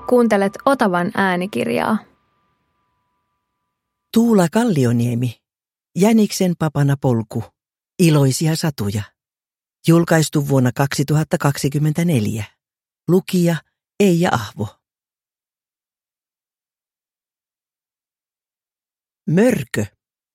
Kuuntelet Otavan äänikirjaa. Tuula Kallioniemi, Jäniksen papana polku, iloisia satuja. Julkaistu vuonna 2024. Lukija Eija Ahvo. Mörkö.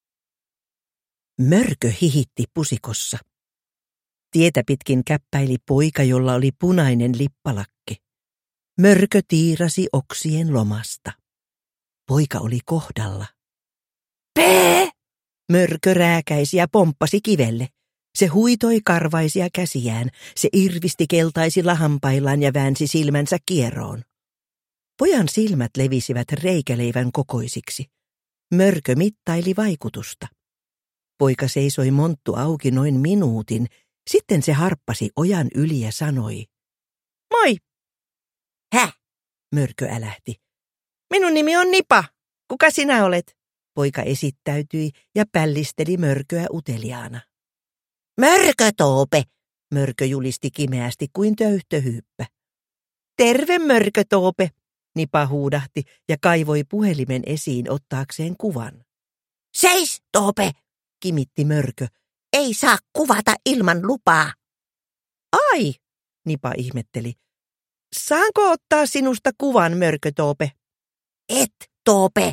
Mörkö hihitti pusikossa. Tietä pitkin käppäili poika, jolla oli punainen lippalakki. Mörkö tiirasi oksien lomasta. Poika oli kohdalla. Pee! Mörkö rääkäisi ja pomppasi kivelle. Se huitoi karvaisia käsiään. Se irvisti keltaisilla hampaillaan ja väänsi silmänsä kieroon. Pojan silmät levisivät reikäleivän kokoisiksi. Mörkö mittaili vaikutusta. Poika seisoi monttu auki noin minuutin. Sitten se harppasi ojan yli ja sanoi. Moi! Häh? Mörkö älähti. Minun nimi on Nipa. Kuka sinä olet? Poika esittäytyi ja pällisteli Mörköä uteliaana. Mörkötoope, Mörkö julisti kimeästi kuin töyhtöhyyppä. Terve Mörkötoope, Nipa huudahti ja kaivoi puhelimen esiin ottaakseen kuvan. Seis, Toope, kimitti Mörkö. Ei saa kuvata ilman lupaa. Ai, Nipa ihmetteli. Saanko ottaa sinusta kuvan, Mörkötoope? Et, Toope.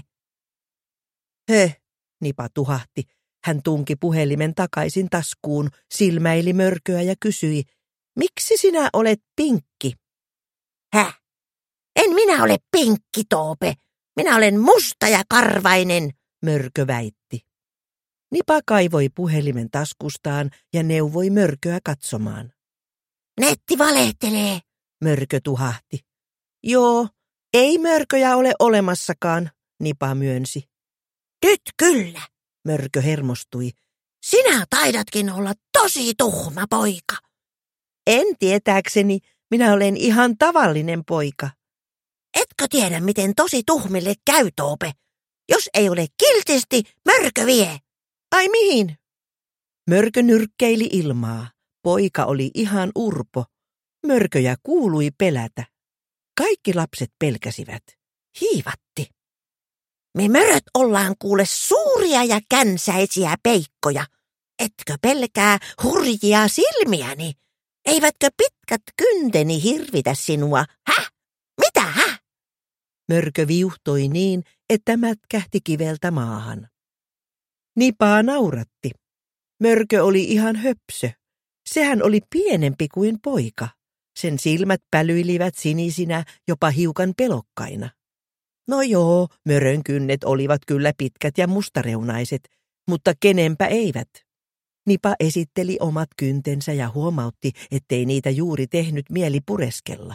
Höh, Nipa tuhahti. Hän tunki puhelimen takaisin taskuun, silmäili Mörköä ja kysyi, miksi sinä olet pinkki? Häh? En minä ole pinkki, Toope. Minä olen musta ja karvainen, Mörkö väitti. Nipa kaivoi puhelimen taskustaan ja neuvoi Mörköä katsomaan. Netti valehtelee, Mörkö tuhahti. Joo, ei mörköjä ole olemassakaan, Nipa myönsi. Nyt kyllä, Mörkö hermostui. Sinä taidatkin olla tosi tuhma poika. En tietääkseni, minä olen ihan tavallinen poika. Etkö tiedä, miten tosi tuhmille käy, Toope? Jos ei ole kiltisti, Mörkö vie. Ai mihin? Mörkö nyrkkeili ilmaa. Poika oli ihan urpo. Mörköjä kuului pelätä. Kaikki lapset pelkäsivät. Hiivatti. Me möröt ollaan kuule suuria ja känsäisiä peikkoja. Etkö pelkää hurjia silmiäni? Eivätkö pitkät kynteni hirvitä sinua? Häh? Mitä häh? Mörkö viuhtoi niin, että mätkähti kiveltä maahan. Nipaa nauratti. Mörkö oli ihan höpsö. Sehän oli pienempi kuin poika. Sen silmät pälyilivät sinisinä, jopa hiukan pelokkaina. No joo, mörön kynnet olivat kyllä pitkät ja mustareunaiset, mutta kenenpä eivät. Nipa esitteli omat kyntensä ja huomautti, ettei niitä juuri tehnyt mieli pureskella.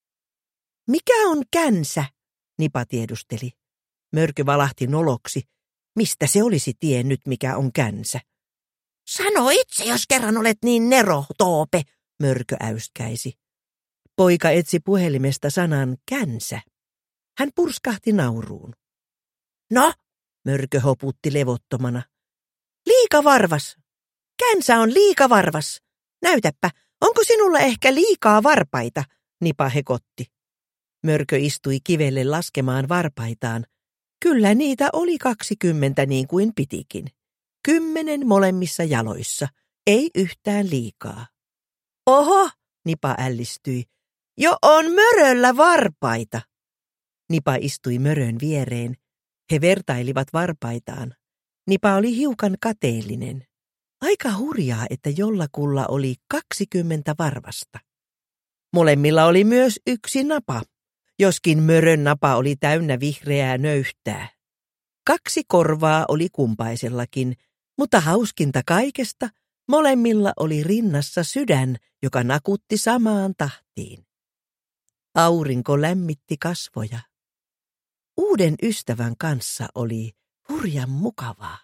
Mikä on känsä? Nipa tiedusteli. Mörkö valahti noloksi. Mistä se olisi tiennyt, mikä on känsä? Sano itse, jos kerran olet niin nero, Toope, Mörkö äyskäisi. Poika etsi puhelimesta sanan känsä. Hän purskahti nauruun. No, Mörkö hoputti levottomana. Liikavarvas. Känsä on liikavarvas. Näytäpä, onko sinulla ehkä liikaa varpaita, Nipa hekotti. Mörkö istui kivelle laskemaan varpaitaan. Kyllä niitä oli 20 niin kuin pitikin. 10 molemmissa jaloissa, ei yhtään liikaa. Oho, Nipa ällistyi. Jo on möröllä varpaita. Nipa istui mörön viereen. He vertailivat varpaitaan. Nipa oli hiukan kateellinen. Aika hurjaa, että jollakulla oli 20 varvasta. Molemmilla oli myös yksi napa, joskin mörön napa oli täynnä vihreää nöyhtää. 2 korvaa oli kumpaisellakin, mutta hauskinta kaikesta, molemmilla oli rinnassa sydän, joka nakutti samaan tahtiin. Aurinko lämmitti kasvoja. Uuden ystävän kanssa oli hurjan mukavaa.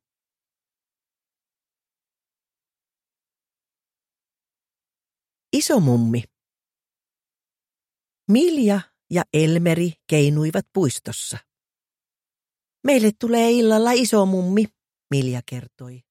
Isomummi. Milja ja Elmeri keinuivat puistossa. Meille tulee illalla isomummi, Milja kertoi.